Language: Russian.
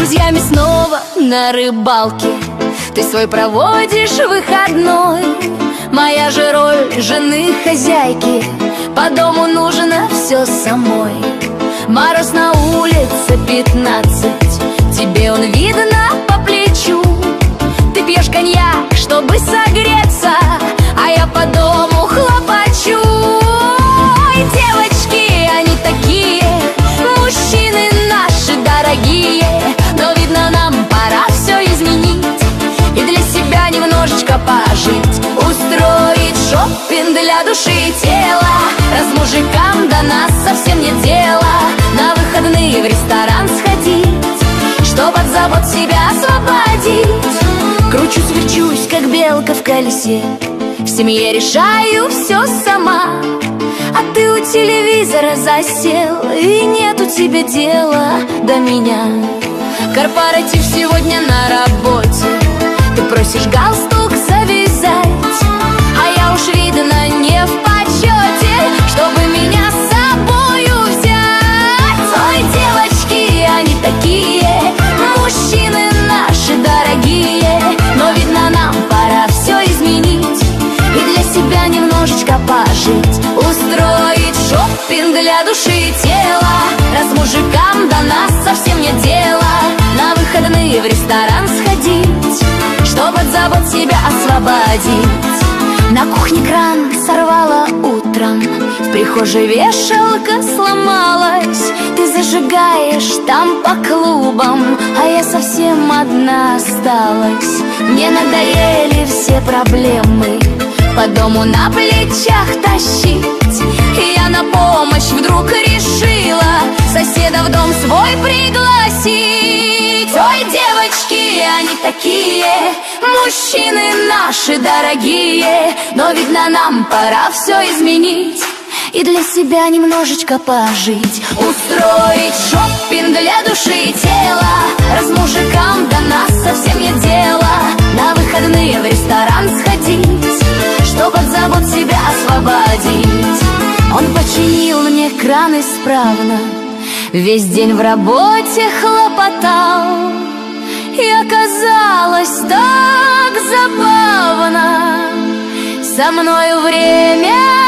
друзьями снова на рыбалке. Ты свой проводишь выходной. Моя же роль жены хозяйки. По дому нужно все самой. Мороз на улице 15, тебе он видно по плечу. Ты пьешь коньяк, чтобы согреться, а я по дому хлопочу. Ой, девочки, они такие, мужчины наши дорогие. Но видно, нам пора все изменить и для себя немножечко пожить. Устроить шоппинг для души и тела. Раз мужикам до нас совсем нет дела. На выходные в ресторан сходить, чтоб от забот себя освободить. Кручусь, верчусь, как белка в колесе. В семье решаю все сама, а ты у телевизора засел, и нету тебе дела до меня. Корпоратив сегодня на работе, ты просишь галстук завязать, а я уж видно не в почете, чтобы меня с собою взять. Ой, девочки, они такие, мужчины наши дорогие. Но видно, нам пора все изменить и для себя немножечко пожить. Устроить шоппинг для души и тела. Раз мужикам до нас совсем нет дела. На выходные в ресторан сходить, чтоб от забот себя освободить. На кухне кран сорвала утром, в прихожей вешалка сломалась. Ты зажигаешь там по клубам, а я совсем одна осталась. Мне надоели все проблемы по дому на плечах тащить. И я на помощь вдруг решила соседа в дом свой пригласить. Ой, девочки, они такие, мужчины наши дорогие. Но видно, нам пора все изменить и для себя немножечко пожить. Устроить шоппинг для души и тела. Раз мужикам до нас совсем нет дела. На выходные в ресторан сходить, чтоб от забот себя освободить. Он починил мне кран исправно, весь день в работе хлопотал. И оказалось так забавно, со мною время